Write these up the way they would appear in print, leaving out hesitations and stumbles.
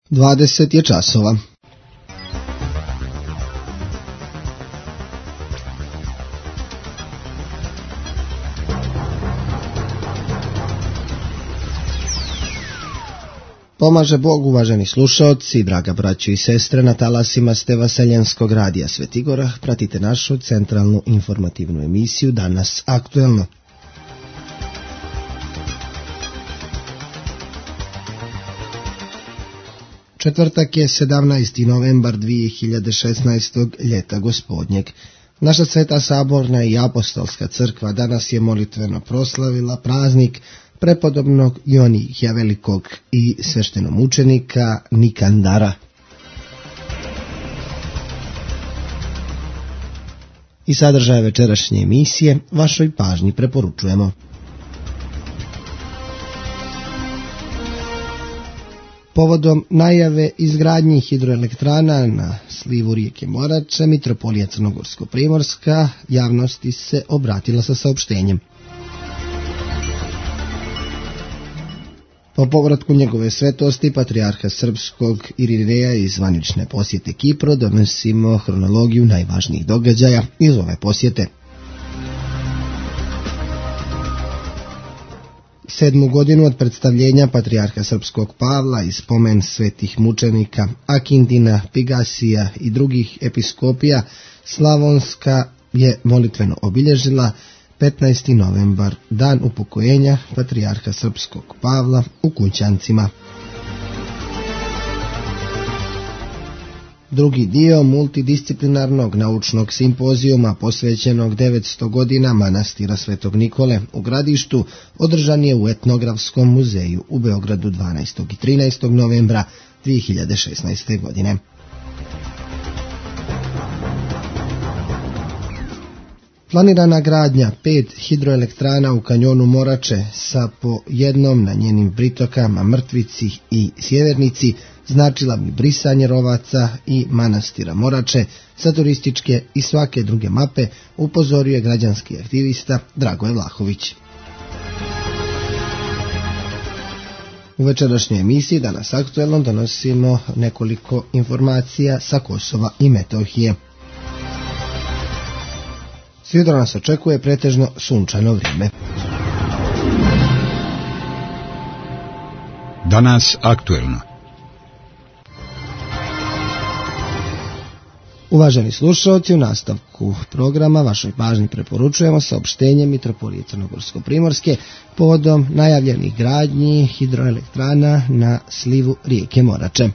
20 je časova. Pomaže Bog, uvaženi slušaoci, draga braćo i sestre, na talasima ste Vaseljenskog radija Svetigora. Pratite našu centralnu informativnu emisiju Danas aktuelno. Četvrtak je 17. novembar 2016. ljeta gospodnjeg. Naša Sveta Saborna i Apostolska crkva danas je molitveno proslavila praznik prepodobnog Ionihija Velikog i sveštenomučenika Nikandara. I sadržaje večerašnje emisije vašoj pažnji preporučujemo. Povodom najave izgradnji hidroelektrana na slivu rijeke Morače, Mitropolija Crnogorsko-Primorska javnosti se obratila sa saopštenjem. Po povratku njegove svetosti, patrijarha srpskog Irineja iz zvanične posjete Kipru, donosimo hronologiju najvažnijih događaja iz ove posjete. 7. godinu od predstavljenja patrijarha srpskog Pavla i spomen svetih mučenika Akindina, Pigasija i drugih episkopija, Slavonska je molitveno obilježila 15. novembar, dan upokojenja patrijarha srpskog Pavla u Kućancima. Drugi dio multidisciplinarnog naučnog simpozijuma posvećenog 900 godina manastira Svetog Nikole u Gradištu održan je u Etnografskom muzeju u Beogradu 12. i 13. novembra 2016. godine. Planirana gradnja 5 hidroelektrana u kanjonu Morače sa po jednom na njenim pritokama Mrtvici i Sjevernici značila bi brisanje rovaca i manastira Morače sa turističke i svake druge mape, upozorio je građanski aktivista Dragoje Vlahović. U večerašnjoj emisiji Danas aktuelno donosimo nekoliko informacija sa Kosova i Metohije. Sutra nas očekuje pretežno sunčano vrijeme. Danas aktuelno. Uvaženi slušalci, u nastavku programa vašoj pažnji preporučujemo saopštenje Mitropolije Crnogorsko-Primorske povodom najavljenih gradnji hidroelektrana na slivu rijeke Morače.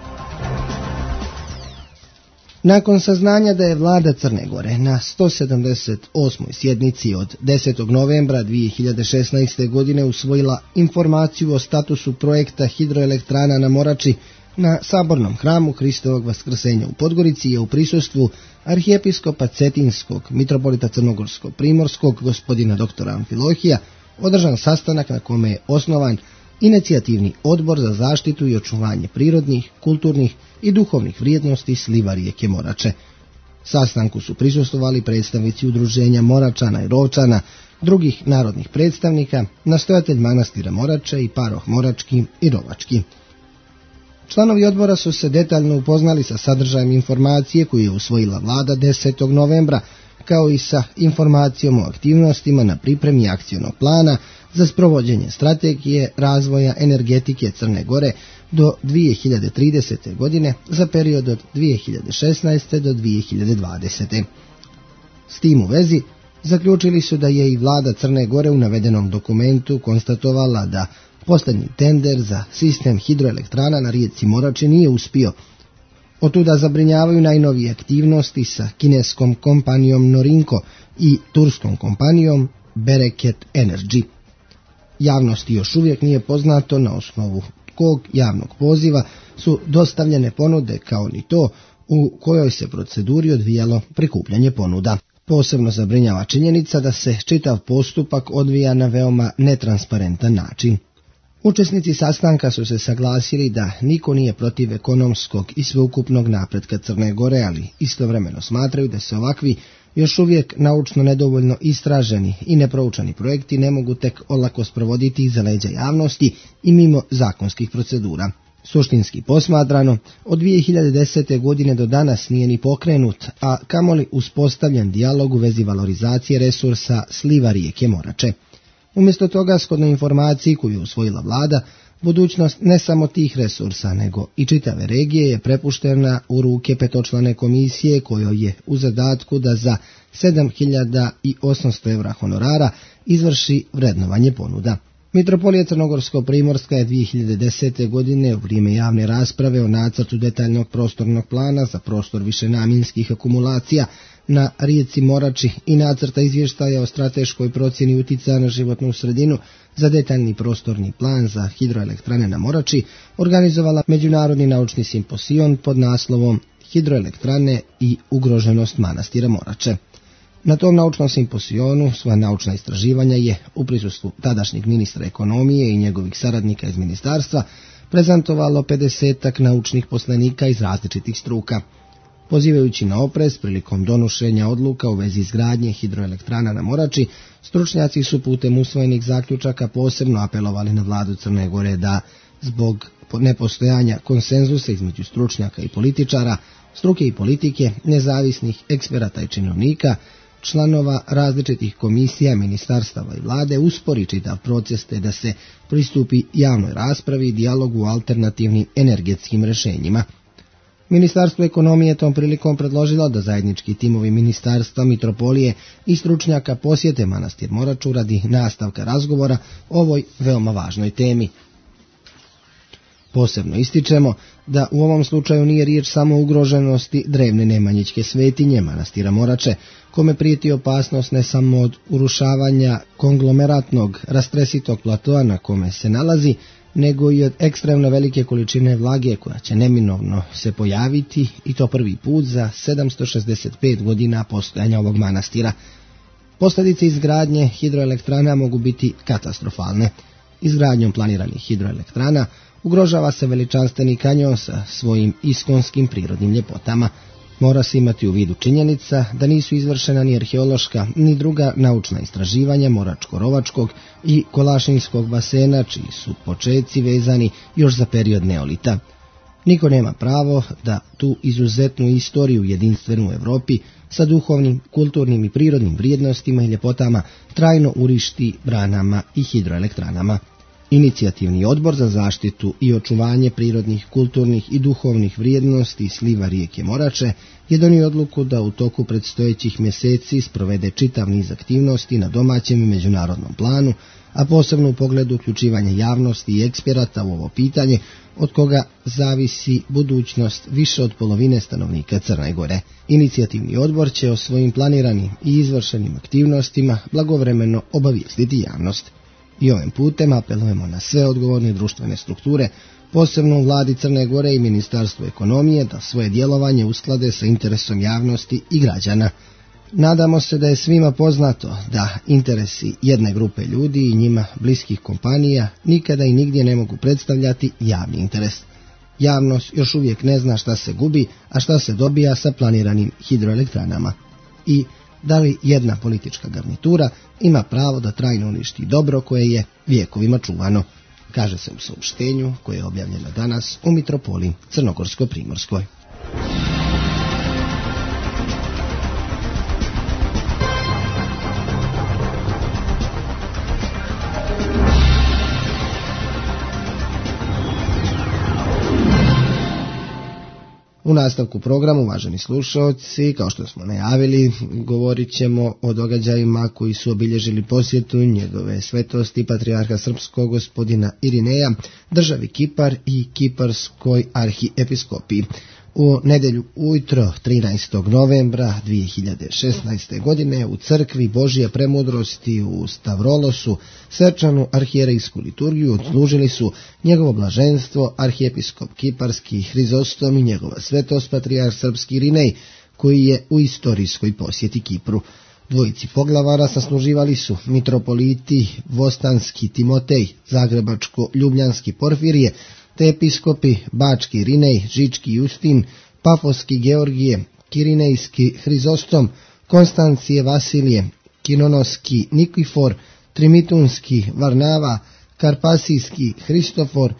Nakon saznanja da je vlada Crne Gore na 178. sjednici od 10. novembra 2016. godine usvojila informaciju o statusu projekta hidroelektrana na Morači na Sabornom hramu Hristovog Vaskrsenja u Podgorici je u prisustvu arhijepiskopa Cetinskog, mitropolita Crnogorsko-Primorskog, gospodina doktora Amfilohija, održan sastanak na kome je osnovan inicijativni odbor za zaštitu i očuvanje prirodnih, kulturnih i duhovnih vrijednosti sliva rijeke Morače. Sastanku su prisustvovali predstavnici udruženja Moračana i Rovčana, drugih narodnih predstavnika, nastojatelj manastira Morače i paroh Morački i Rovački. Članovi odbora su se detaljno upoznali sa sadržajem informacije koju je usvojila vlada 10. novembra, kao i sa informacijom o aktivnostima na pripremi akcionog plana za sprovođenje strategije razvoja energetike Crne Gore do 2030. godine za period od 2016. do 2020. S tim u vezi zaključili su da je i vlada Crne Gore u navedenom dokumentu konstatovala da posljednji tender za sistem hidroelektrana na rijeci Morači nije uspio. Otuda zabrinjavaju najnovije aktivnosti sa kineskom kompanijom Norinco i turskom kompanijom Bereket Energy. Javnosti još uvijek nije poznato na osnovu kog javnog poziva su dostavljene ponude, kao ni to u kojoj se proceduri odvijalo prikupljanje ponuda. Posebno zabrinjava činjenica da se čitav postupak odvija na veoma netransparentan način. Učesnici sastanka su se saglasili da niko nije protiv ekonomskog i sveukupnog napretka Crne Gore, ali istovremeno smatraju da se ovakvi još uvijek naučno nedovoljno istraženi i neproučani projekti ne mogu tek olako sprovoditi iza leđa javnosti i mimo zakonskih procedura. Suštinski posmatrano, od 2010. godine do danas nije ni pokrenut, a kamoli uspostavljen dijalog u vezi valorizacije resursa sliva rijeke Morače. Umjesto toga, shodno informaciji koju je usvojila vlada, budućnost ne samo tih resursa, nego i čitave regije je prepuštena u ruke petočlane komisije kojoj je u zadatku da za 7.800 evra honorara izvrši vrednovanje ponuda. Mitropolija Crnogorsko-Primorska je 2010. godine u vrijeme javne rasprave o nacrtu detaljnog prostornog plana za prostor višenamjenskih akumulacija na rijeci Morači i nacrta izvještaja o strateškoj procjeni utjecaja na životnu sredinu za detaljni prostorni plan za hidroelektrane na Morači organizovala međunarodni naučni simpozion pod naslovom Hidroelektrane i ugroženost manastira Morače. Na tom naučnom simpozionu svoja naučna istraživanja je u prisustvu tadašnjeg ministra ekonomije i njegovih saradnika iz ministarstva prezentovalo 50 naučnih poslanika iz različitih struka. Pozivajući na oprez prilikom donošenja odluka u vezi izgradnje hidroelektrana na Morači, stručnjaci su putem usvojenih zaključaka posebno apelovali na vladu Crne Gore da, zbog nepostojanja konsenzusa između stručnjaka i političara, struke i politike, nezavisnih eksperata i činovnika, članova različitih komisija, ministarstava i vlade uspori čitav proces te da se pristupi javnoj raspravi i dijalogu o alternativnim energetskim rješenjima. Ministarstvo ekonomije tom prilikom predložilo da zajednički timovi ministarstva, mitropolije i stručnjaka posjete manastir Moraču radi nastavka razgovora o ovoj veoma važnoj temi. Posebno ističemo da u ovom slučaju nije riječ samo o ugroženosti drevne nemanjićke svetinje manastira Morače, kome prijeti opasnost ne samo od urušavanja konglomeratnog rastresitog platoa na kome se nalazi, nego i od ekstremno velike količine vlage koja će neminovno se pojaviti i to prvi put za 765 godina postojanja ovog manastira. Posljedice izgradnje hidroelektrana mogu biti katastrofalne. Izgradnjom planiranih hidroelektrana ugrožava se veličanstveni kanjon sa svojim iskonskim prirodnim ljepotama. Mora se imati u vidu činjenica da nisu izvršena ni arheološka ni druga naučna istraživanja Moračko-Rovačkog i Kolašinskog basena, čiji su počeci vezani još za period neolita. Niko nema pravo da tu izuzetnu istoriju jedinstvenu u Europi sa duhovnim, kulturnim i prirodnim vrijednostima i ljepotama trajno urišti branama i hidroelektranama. Inicijativni odbor za zaštitu i očuvanje prirodnih, kulturnih i duhovnih vrijednosti sliva rijeke Morače je donio odluku da u toku predstojećih mjeseci sprovede čitav niz aktivnosti na domaćem i međunarodnom planu, a posebno u pogledu uključivanja javnosti i eksperata u ovo pitanje, od koga zavisi budućnost više od polovine stanovnika Crne Gore. Inicijativni odbor će o svojim planiranim i izvršenim aktivnostima blagovremeno obavijestiti javnost. I ovim putem apelujemo na sve odgovorne društvene strukture, posebno u vladi Crne Gore i Ministarstvu ekonomije, da svoje djelovanje usklade sa interesom javnosti i građana. Nadamo se da je svima poznato da interesi jedne grupe ljudi i njima bliskih kompanija nikada i nigdje ne mogu predstavljati javni interes. Javnost još uvijek ne zna šta se gubi, a šta se dobija sa planiranim hidroelektranama. I da li jedna politička garnitura ima pravo da trajno uništi dobro koje je vijekovima čuvano, kaže se u saopštenju koje je objavljeno danas u Mitropoliji Crnogorsko-Primorskoj. U nastavku programa, uvaženi slušalci, kao što smo najavili, govorit ćemo o događajima koji su obilježili posjetu njegove svetosti patrijarha srpskog gospodina Irineja, državi Kipar i Kiparskoj arhiepiskopiji. U nedjelju ujutro 13. novembra 2016. godine u crkvi Božje premudrosti u Stavrolosu svečanu arhijerejsku liturgiju odslužili su njegovo blaženstvo arhijepiskop Kiparski Hrizostom i njegova svetost patrijarh srpski Irinej, koji je u istorijskoj posjeti Kipru. Dvojici poglavara sasluživali su mitropoliti Vostanski Timotej, Zagrebačko-Ljubljanski Porfirije, te episkopi Bački Irinej, Žički Justin, Pafoski Georgije, Kirinejski Hrizostom, Konstancije Vasilije, Kinonoski Nikifor, Trimitunski Varnava, Karpasijski Hristofor,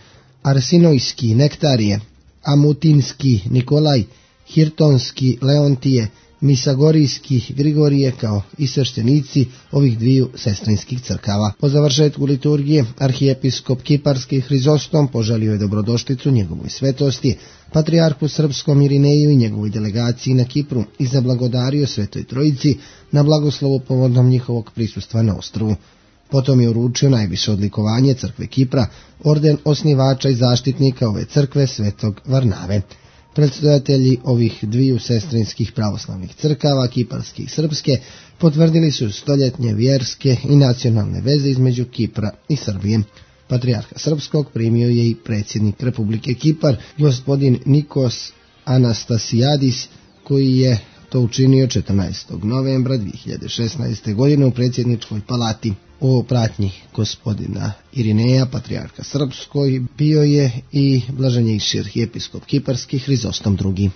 Arsinojski Nektarije, Amutinski Nikolaj, Hirtonski Leontije, Misagorijski Grigorije kao i sveštenici ovih dviju sestrinskih crkava. Po završetku liturgije arhijepiskop Kiparski Hrizostom poželio je dobrodošlicu njegovoj svetosti, patrijarhu srpskom Irineju i njegovoj delegaciji na Kipru i zablagodario Svetoj Trojici na blagoslovu povodom njihovog prisustva na ostrvu. Potom je uručio najviše odlikovanje crkve Kipra, orden osnivača i zaštitnika ove crkve Svetog Varnave. Predstojatelji ovih dviju sestrinskih pravoslavnih crkava, kiparske i srpske, potvrdili su stoljetnje vjerske i nacionalne veze između Kipra i Srbije. Patrijarha srpskog primio je i predsjednik Republike Kipar, gospodin Nikos Anastasijadis, koji je to učinio 14. novembra 2016. godine u predsjedničkoj palati. U pratnji gospodina Irineja, patrijarha srpskoj, bio je i blaženjejši arhijepiskop Kiparski Hrizostom II.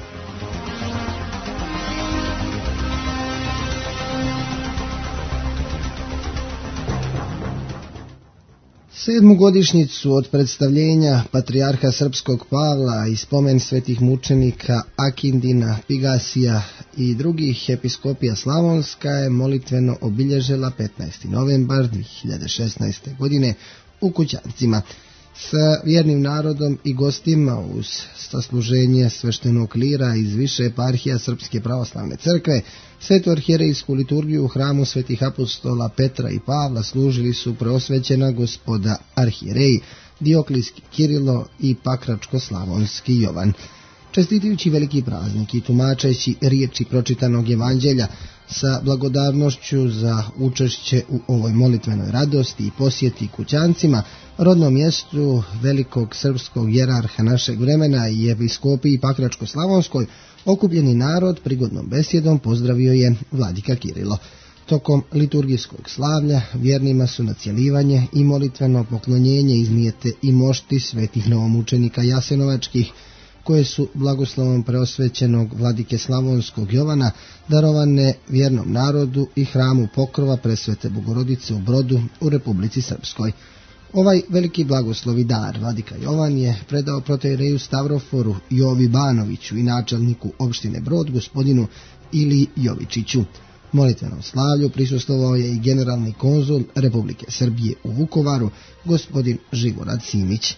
Sedmu godišnjicu od predstavljenja patrijarha srpskog Pavla i spomen svetih mučenika Akindina, Pigasija i drugih episkopija Slavonska je molitveno obilježila 15. novembar 2016. godine u Kućancima sa vjernim narodom i gostima uz sasluženje sveštenog klira iz više eparhija Srpske pravoslavne crkve. Svetu arhijerejsku liturgiju u hramu svetih apostola Petra i Pavla služili su preosvećena gospoda arhijereji Dioklijski Kirilo i Pakračko-slavonski Jovan. Čestitajući veliki praznik i tumačeći riječi pročitanog evanđelja sa blagodarnošću za učešće u ovoj molitvenoj radosti i posjeti Kućancima, rodnom mjestu velikog srpskog jerarha našeg vremena i episkopiji Pakračko-slavonskoj, okupljeni narod prigodnom besjedom pozdravio je vladika Kirilo. Tokom liturgijskog slavlja vjernima su na cjelivanje i molitveno poklonjenje iznijete i mošti svetih novomučenika Jasenovačkih, koje su blagoslovom preosvećenog vladike Slavonskog Jovana darovane vjernom narodu i hramu Pokrova Presvete Bogorodice u Brodu u Republici Srpskoj. Ovaj veliki blagoslovi dar vladika Jovan je predao protoijereju Stavroforu Jovi Banoviću i načelniku opštine Brod gospodinu Ili Jovičiću. Molitvenom slavlju prisustvovao je i generalni konzul Republike Srbije u Vukovaru, gospodin Živorad Simić.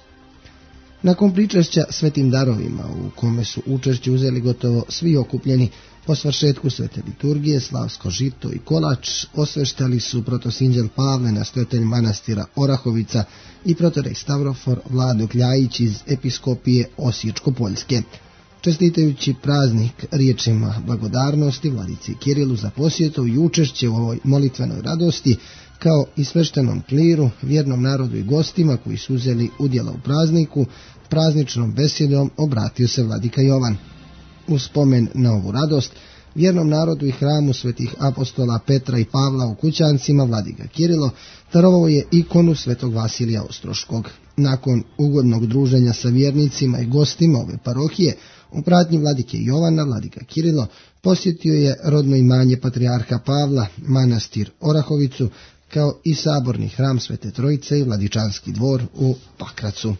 Nakon pričešća svetim darovima, u kome su učešće uzeli gotovo svi okupljeni, po svršetku svete liturgije, slavsko žito i kolač osveštali su protosinđel Pavle, nastojatelj manastira Orahovica, i protorej Stavrofor Vlado Kljajić iz episkopije Osječko-Poljske. Čestitajući praznik riječima blagodarnosti vladici Kirilu za posjetu i učešće u ovoj molitvenoj radosti, kao i sveštenom kliru, vjernom narodu i gostima koji su uzeli udjela u prazniku, prazničnom besjedom obratio se vladika Jovan. U spomen na ovu radost, vjernom narodu i hramu svetih apostola Petra i Pavla u Kućancima, vladika Kirilo darovao je ikonu svetog Vasilija Ostroškog. Nakon ugodnog druženja sa vjernicima i gostima ove parohije, u pratnji vladike Jovana, vladika Kirilo posjetio je rodno imanje patrijarha Pavla, manastir Orahovicu, kao i saborni hram Svete Trojice i Vladičanski dvor u Pakracu.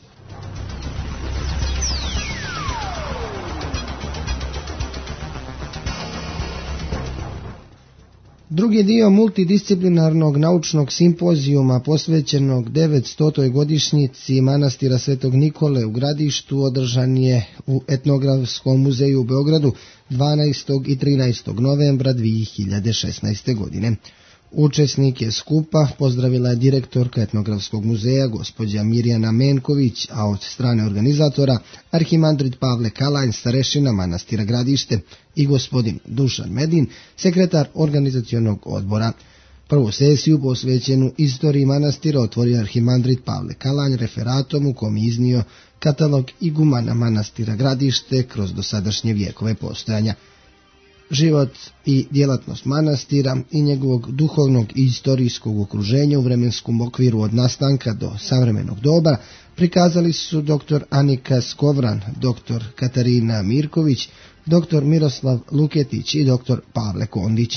Drugi dio multidisciplinarnog naučnog simpozijuma posvećenog 900. godišnjici manastira Svetog Nikole u Gradištu održan je u Etnografskom muzeju u Beogradu 12. i 13. novembra 2016. godine. Učesnike skupa pozdravila je direktorka Etnografskog muzeja gospođa Mirjana Menković, a od strane organizatora arhimandrit Pavle Kalanj, starešina manastira Gradište, i gospodin Dušan Medin, sekretar organizacionog odbora. Prvu sesiju posvećenu istoriji manastira otvorio arhimandrit Pavle Kalanj referatom u kom je iznio katalog igumana manastira Gradište kroz dosadašnje vijekove postojanja. Život i djelatnost manastira i njegovog duhovnog i historijskog okruženja u vremenskom okviru od nastanka do savremenog doba prikazali su dr. Anika Skovran, dr. Katarina Mirković, dr. Miroslav Luketić i dr. Pavle Kondić.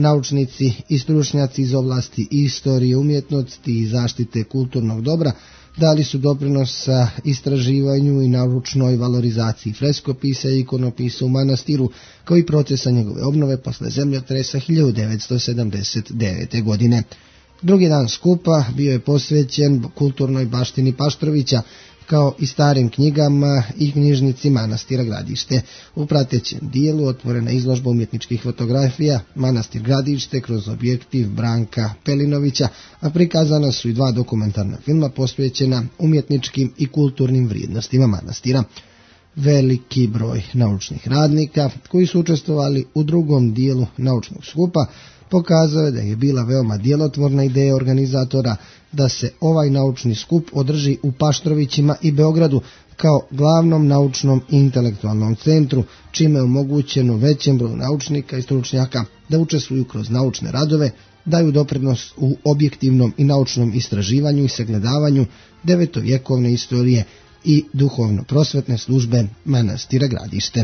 Naučnici i stručnjaci iz oblasti istorije, umjetnosti i zaštite kulturnog dobra dali su doprinos sa istraživanju i naučnoj valorizaciji freskopisa i ikonopisa u manastiru, kao i procesa njegove obnove posle zemljotresa 1979. godine. Drugi dan skupa bio je posvećen kulturnoj baštini Paštrovića, kao i starim knjigama i knjižnici manastira Gradište. U pratećem dijelu otvorena izložba umjetničkih fotografija Manastir Gradište kroz objektiv Branka Pelinovića, a prikazana su i 2 dokumentarna filma posvećena umjetničkim i kulturnim vrijednostima manastira. Veliki broj naučnih radnika koji su učestvovali u drugom dijelu naučnog skupa pokazao je da je bila veoma djelotvorna ideja organizatora da se ovaj naučni skup održi u Paštrovićima i Beogradu kao glavnom naučnom i intelektualnom centru, čime je omogućeno većem broju naučnika i stručnjaka da učestvuju kroz naučne radove, daju doprinos u objektivnom i naučnom istraživanju i sagledavanju devetovjekovne istorije i duhovno-prosvetne službe manastira Gradište.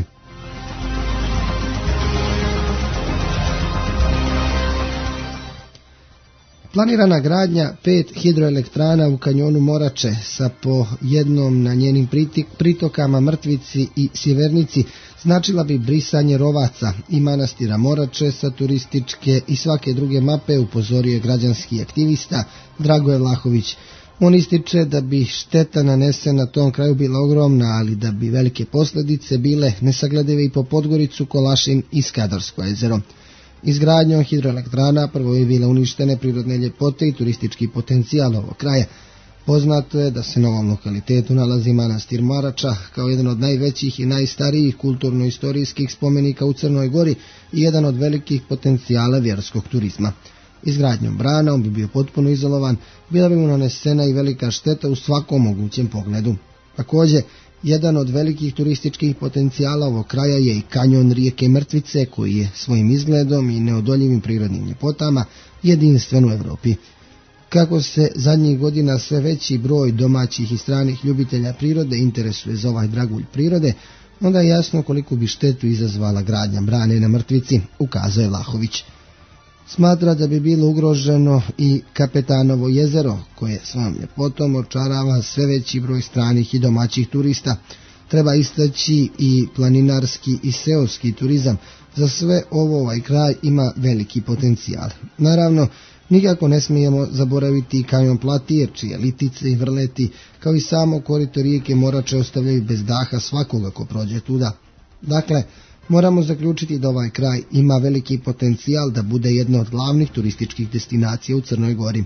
Planirana gradnja 5 hidroelektrana u kanjonu Morače sa po jednom na njenim pritokama Mrtvici i Sjevernici značila bi brisanje rovaca i manastira Morače sa turističke i svake druge mape, upozorio je građanski aktivista Dragoje Vlahović. On ističe da bi šteta nanesena na tom kraju bila ogromna, ali da bi velike posljedice bile nesagledive i po Podgoricu, Kolašin i Skadarsko jezero. Izgradnjom hidroelektrana prvo je bile uništene prirodne ljepote i turistički potencijal ovog kraja. Poznato je da se na ovom lokalitetu nalazi manastir Morača kao jedan od najvećih i najstarijih kulturno-istorijskih spomenika u Crnoj Gori i jedan od velikih potencijala vjerskog turizma. Izgradnjom brana on bi bio potpuno izolovan, bila bi mu nanesena i velika šteta u svakom mogućem pogledu. Također, jedan od velikih turističkih potencijala ovog kraja je i kanjon rijeke Mrtvice, koji je svojim izgledom i neodoljivim prirodnim ljepotama jedinstven u Europi. Kako se zadnjih godina sve veći broj domaćih i stranih ljubitelja prirode interesuje za ovaj dragulj prirode, onda je jasno koliko bi štetu izazvala gradnja brane na Mrtvici, ukazao je Vlahović. Smatra da bi bilo ugroženo i Kapetanovo jezero, koje svojom ljepotom očarava sve veći broj stranih i domaćih turista. Treba istaći i planinarski i seoski turizam. Za sve ovo ovaj kraj ima veliki potencijal. Naravno, nikako ne smijemo zaboraviti i kanjon Platije, čije litice i vrleti, kao i samo korito rijeke Morače ostavljaju bez daha svakoga ko prođe tuda. Dakle, moramo zaključiti da ovaj kraj ima veliki potencijal da bude jedna od glavnih turističkih destinacija u Crnoj Gori.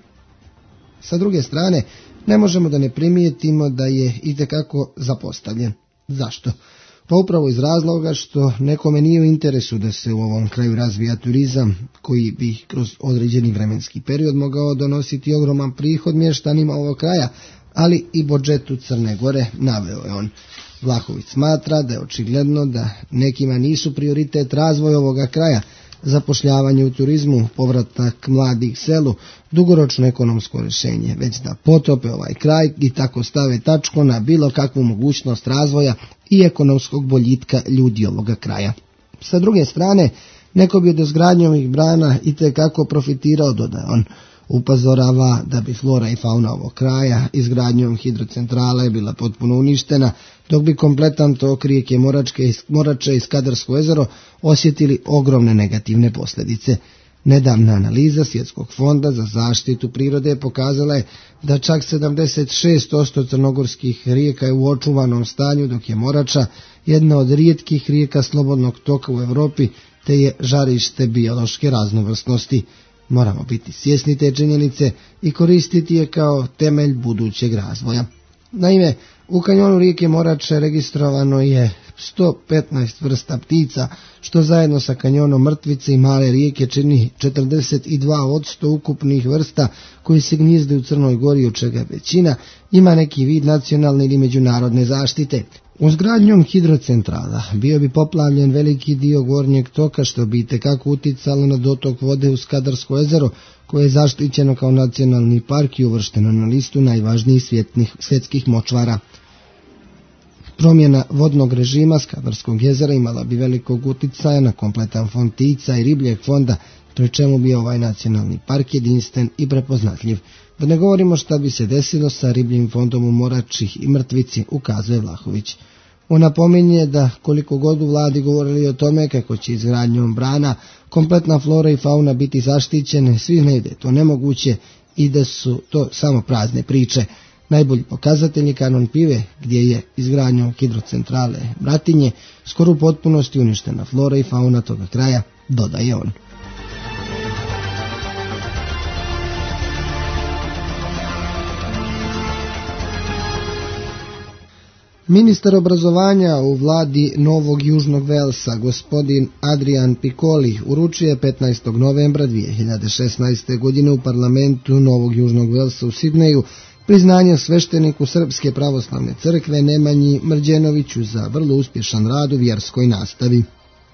Sa druge strane, ne možemo da ne primijetimo da je itekako zapostavljen. Zašto? Pa upravo iz razloga što nekome nije u interesu da se u ovom kraju razvija turizam, koji bi kroz određeni vremenski period mogao donositi ogroman prihod mještanima ovog kraja, ali i budžetu Crne Gore, naveo je on. Vlahović smatra da je očigledno da nekima nisu prioritet razvoj ovoga kraja, zapošljavanje u turizmu, povratak mladih selu, dugoročno ekonomsko rješenje, već da potope ovaj kraj i tako stave tačku na bilo kakvu mogućnost razvoja i ekonomskog boljitka ljudi ovoga kraja. Sa druge strane, neko bi od izgradnje ovih brana itekako profitirao, dodaje on. Upozorava da bi flora i fauna ovog kraja izgradnjom hidrocentrala je bila potpuno uništena, dok bi kompletan tok rijeke Morače i Skadarsko jezero osjetili ogromne negativne posljedice. Nedavna analiza Svjetskog fonda za zaštitu prirode pokazala je da čak 76% crnogorskih rijeka je u očuvanom stanju, dok je Morača jedna od rijetkih rijeka slobodnog toka u Europi, te je žarište biološke raznovrsnosti. Moramo biti svjesni te činjenice i koristiti je kao temelj budućeg razvoja. Naime, u kanjonu rijeke Morače registrovano je 115 vrsta ptica, što zajedno sa kanjonom Mrtvice i Male rijeke čini 42% ukupnih vrsta koji se gnjezde u Crnoj Gori, od čega većina ima neki vid nacionalne ili međunarodne zaštite. Uzgradnjom hidrocentrala bio bi poplavljen veliki dio gornjeg toka, što bi itekako uticalo na dotok vode u Skadarsko jezero, koje je zaštićeno kao nacionalni park i uvršteno na listu najvažnijih svjetskih močvara. Promjena vodnog režima Skadarskog jezera imala bi velikog uticaja na kompletan fond ptica i ribljeg fonda, pri čemu bi ovaj nacionalni park jedinstven i prepoznatljiv. Da ne govorimo šta bi se desilo sa ribljim fondom u Morači i Mrtvici, ukazuje Vlahović. On napominje da koliko god u vladi govorili o tome kako će izgradnjom brana kompletna flora i fauna biti zaštićene, svi znaju da je to nemoguće i da su to samo prazne priče. Najbolji pokazatelj je kanjon Pive, gdje je izgradnjom hidrocentrale Bratinje skoro u potpunosti uništena flora i fauna toga kraja, dodaje on. Ministar obrazovanja u vladi Novog Južnog Velsa, gospodin Adrian Piccoli, uručuje 15. novembra 2016. godine u parlamentu Novog Južnog Velsa u Sidneju priznanje svešteniku Srpske pravoslavne crkve Nemanji Mrđenoviću za vrlo uspješan rad u vjerskoj nastavi.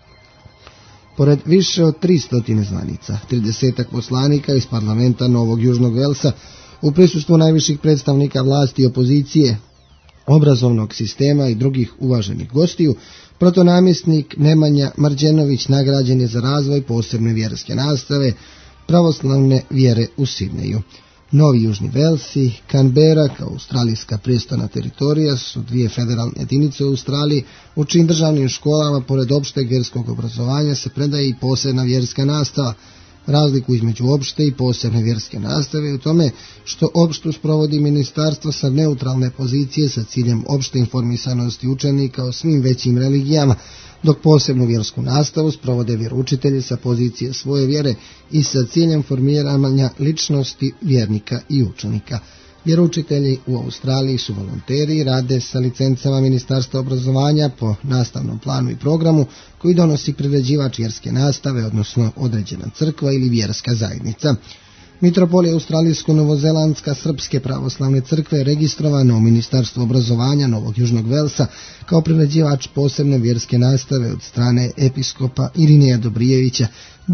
Pored više od 300 zvanica, 30 poslanika iz parlamenta Novog Južnog Velsa u prisustvu najviših predstavnika vlasti i opozicije, obrazovnog sistema i drugih uvaženih gostiju, protonamjesnik Nemanja Mrđenović nagrađen je za razvoj posebne vjerske nastave pravoslavne vjere u Sidneju. Novi Južni Vels i Canberra kao australijska prijestolna teritorija su dvije federalne jedinice u Australiji u čijim državnim školama pored opšteg vjerskog obrazovanja se predaje i posebna vjerska nastava. Razliku između opšte i posebne vjerske nastave je u tome što opštu sprovodi ministarstvo sa neutralne pozicije sa ciljem opšte informisanosti učenika o svim većim religijama, dok posebnu vjersku nastavu sprovode vjeroučitelji sa pozicije svoje vjere i sa ciljem formiranja ličnosti vjernika i učenika. Vjeroučitelji u Australiji su volonteri i rade sa licencama Ministarstva obrazovanja po nastavnom planu i programu koji donosi priređivač vjerske nastave, odnosno određena crkva ili vjerska zajednica. Mitropolija Australijsko-Novozelandska Srpske pravoslavne crkve je registrovana u Ministarstvu obrazovanja Novog Južnog Velsa kao priređivač posebne vjerske nastave od strane episkopa Irineja Dobrijevića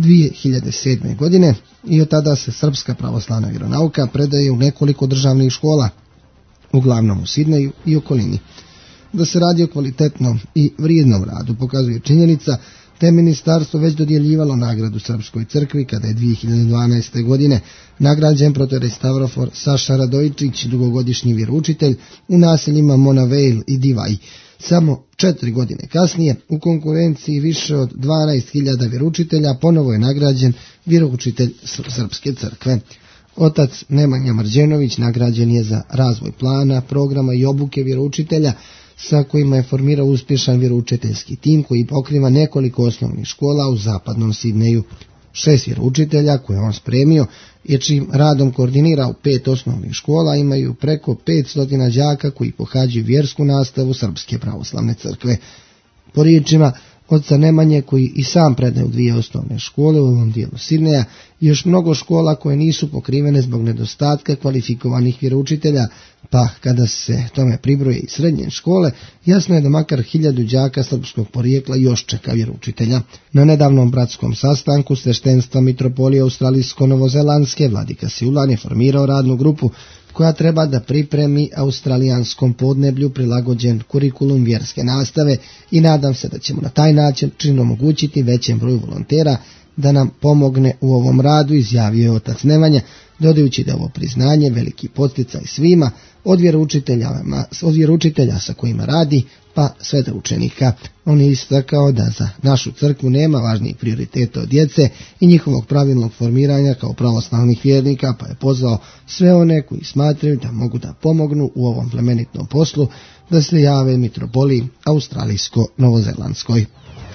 2007. godine i od tada se srpska pravoslavna vjeronauka predaje u nekoliko državnih škola, uglavnom u Sidneju i okolini. Da se radi o kvalitetnom i vrijednom radu pokazuje činjenica da je ministarstvo već dodjeljivalo nagradu Srpskoj crkvi kada je 2012. godine nagrađen protorestaurator Saša Radojčić, dugogodišnji vjeroučitelj u naseljima Mona Vale i Divaj. Samo 4 godine kasnije, u konkurenciji više od 12.000 vjeroučitelja, ponovo je nagrađen vjeroučitelj Srpske crkve. Otac Nemanja Mrđenović nagrađen je za razvoj plana, programa i obuke vjeroučitelja sa kojima je formirao uspješan vjeroučiteljski tim koji pokriva nekoliko osnovnih škola u zapadnom Sidneju. 6 vjeroučitelja koje on spremio je čim radom koordinirao 5 osnovnih škola, imaju preko 500 đaka koji pohađaju vjersku nastavu Srpske pravoslavne crkve. Po riječima oca Nemanje, koji i sam predaje u 2 osnovne škole u ovom dijelu Sidneja, još mnogo škola koje nisu pokrivene zbog nedostatka kvalifikovanih vjeroučitelja, pa kada se tome pribroje i srednje škole, jasno je da makar 1000 đaka srpskog porijekla još čeka vjeroučitelja. Na nedavnom bratskom sastanku sveštenstva Mitropolije Australijsko-Novozelandske vladika Siulan je formirao radnu grupu koja treba da pripremi australijanskom podneblju prilagođen kurikulum vjerske nastave i nadam se da ćemo na taj način omogućiti većem broju volontera da nam pomogne u ovom radu, izjavio je otac Nemanja, dodajući da je ovo priznanje veliki podsticaj svima, od vjeroučitelja sa kojima radi, pa sve do učenika. On je istakao da za našu crkvu nema važnijih prioriteta od djece i njihovog pravilnog formiranja kao pravoslavnih vjernika, pa je pozvao sve one koji smatraju da mogu da pomognu u ovom plemenitnom poslu da se jave Mitropoliji Australijsko-Novozelandskoj.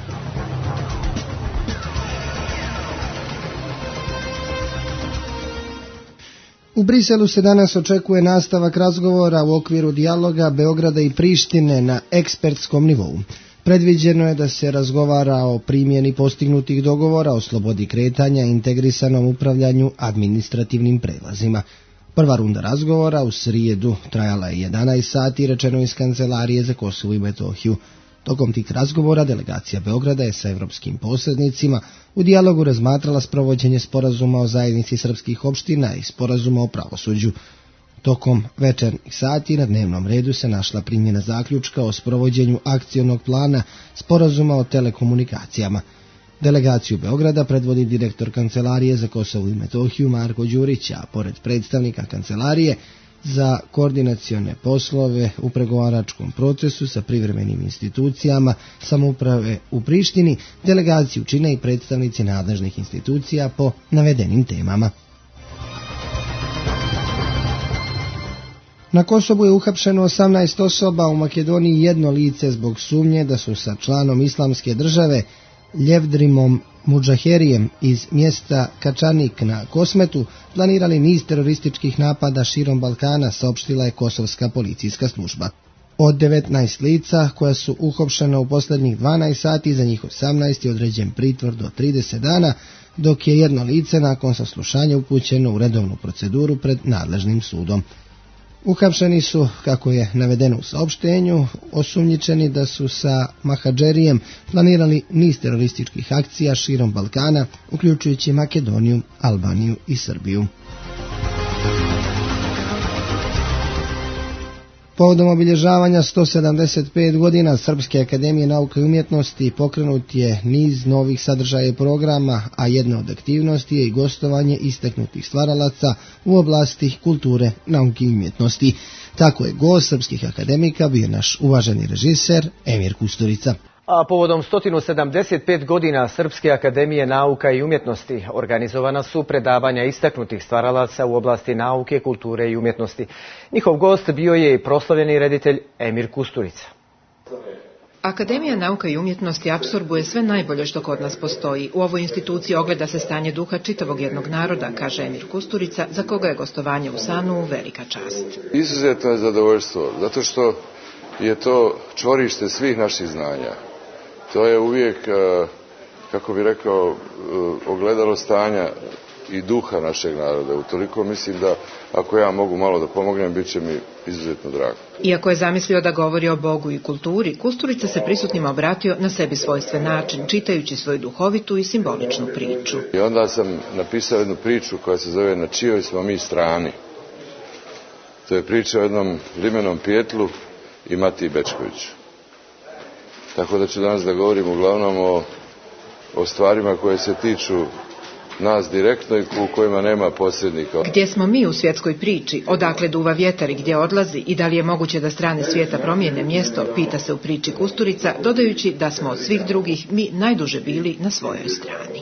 U Briselu se danas očekuje nastavak razgovora u okviru dijaloga Beograda i Prištine na ekspertskom nivou. Predviđeno je da se razgovara o primjeni postignutih dogovora o slobodi kretanja i integrisanom upravljanju administrativnim prelazima. Prva runda razgovora u srijedu trajala je 11 sati, rečeno iz Kancelarije za Kosovo i Metohiju. Tokom tih razgovora delegacija Beograda je sa evropskim posrednicima u dijalogu razmatrala sprovođenje sporazuma o zajednici srpskih opština i sporazuma o pravosuđu. Tokom večernjih sati na dnevnom redu se našla primjena zaključka o sprovođenju akcionog plana sporazuma o telekomunikacijama. Delegaciju Beograda predvodi direktor Kancelarije za Kosovo i Metohiju Marko Đurić, a pored predstavnika Kancelarije za koordinacione poslove u pregovaračkom procesu sa privremenim institucijama samouprave u Prištini, delegaciju čine i predstavnici nadležnih institucija po navedenim temama. Na Kosovu je uhapšeno 18 osoba, u Makedoniji jedno lice zbog sumnje da su sa članom Islamske države Ljevdrimom Mudžaherijem iz mjesta Kačanik na Kosmetu planirali niz terorističkih napada širom Balkana, saopštila je kosovska policijska služba. Od 19 lica koja su uhapšena u posljednjih 12 sati, za njih 18 je određen pritvor do 30 dana, dok je jedno lice nakon saslušanja upućeno u redovnu proceduru pred nadležnim sudom. Uhapšeni su, kako je navedeno u saopštenju, osumnjičeni da su sa Mahadžerijem planirali niz terorističkih akcija širom Balkana, uključujući Makedoniju, Albaniju i Srbiju. Povodom obilježavanja 175 godina Srpske akademije nauke i umjetnosti pokrenut je niz novih sadržaja i programa, a jedna od aktivnosti je i gostovanje istaknutih stvaralaca u oblasti kulture, nauke i umjetnosti. Tako je gost srpskih akademika bio naš uvaženi režiser Emir Kusturica. A povodom 175 godina Srpske akademije nauka i umjetnosti organizovana su predavanja istaknutih stvaralaca u oblasti nauke, kulture i umjetnosti. Njihov gost bio je i proslavljeni reditelj Emir Kusturica. Akademija nauka i umjetnosti apsorbuje sve najbolje što kod nas postoji. U ovoj instituciji ogleda se stanje duha čitavog jednog naroda, kaže Emir Kusturica, za koga je gostovanje u Sanu velika čast. Izuzetno je zadovoljstvo, zato što je to čvorište svih naših znanja. To je uvijek, kako bi rekao, ogledalo stanja i duha našeg naroda. Utoliko mislim da ako ja mogu malo da pomognem, bit će mi izuzetno drago. Iako je zamislio da govori o Bogu i kulturi, Kusturica se prisutnima obratio na sebi svojstven način, čitajući svoju duhovitu i simboličnu priču. I onda sam napisao jednu priču koja se zove Na čijoj smo mi strani. To je priča o jednom limenom pijetlu i Matiji Bečkoviću. Tako da ću danas da govorim uglavnom o stvarima koje se tiču nas direktno i u kojima nema posrednika. Gdje smo mi u svjetskoj priči, odakle duva vjetar i gdje odlazi i da li je moguće da strane svijeta promijene mjesto, pita se u priči Kusturica, dodajući da smo od svih drugih mi najduže bili na svojoj strani.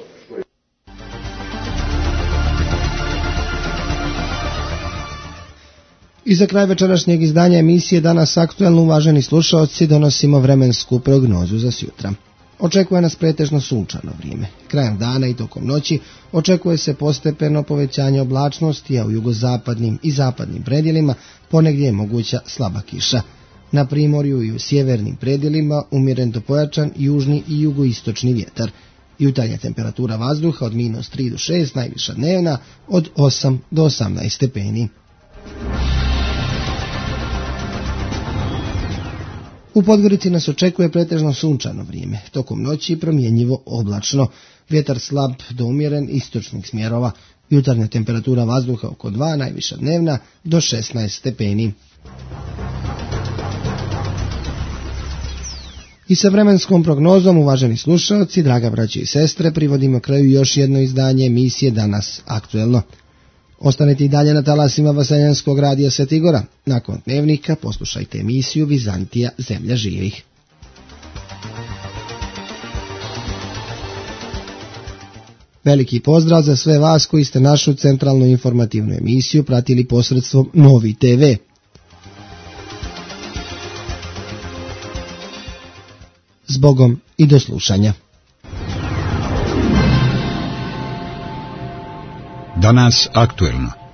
I za kraj večerašnjeg izdanja emisije Danas aktuelno, uvaženi slušaoci, donosimo vremensku prognozu za sutra. Očekuje nas pretežno sunčano vrijeme. Krajem dana i tokom noći očekuje se postepeno povećanje oblačnosti, a u jugozapadnim i zapadnim predjelima ponegdje je moguća slaba kiša. Na primorju i u sjevernim predjelima umjeren do pojačan južni i jugoistočni vjetar. Jutarnja temperatura vazduha od -3 do 6, najviša dnevna od 8 do 18 stepeni. U Podgorici nas očekuje pretežno sunčano vrijeme, tokom noći promjenjivo oblačno, vjetar slab do umjeren istočnih smjerova, jutarnja temperatura vazduha oko 2, najviša dnevna do 16 stepeni. I sa vremenskom prognozom, uvaženi slušalci, draga braći i sestre, privodimo kraju još jedno izdanje emisije Danas aktuelno. Ostanete i dalje na talasima Vaseljanskog radija Svetigora. Nakon dnevnika poslušajte emisiju Vizantija, zemlja živih. Veliki pozdrav za sve vas koji ste našu centralnu informativnu emisiju pratili posredstvom Novi TV. Zbogom i do slušanja. Danas aktuelno.